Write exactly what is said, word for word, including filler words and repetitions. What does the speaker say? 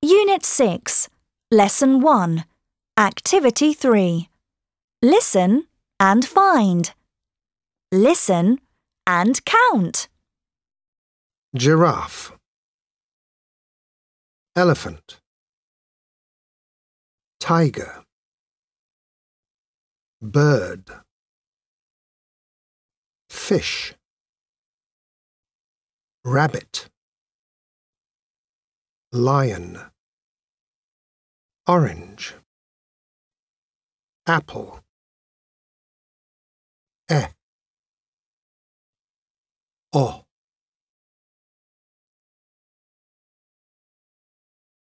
Unit six, Lesson one, Activity three. Listen and find. Listen and count. Giraffe. Elephant. Tiger. Bird. Fish. Rabbit. Lion. Orange. Apple. Eh. O.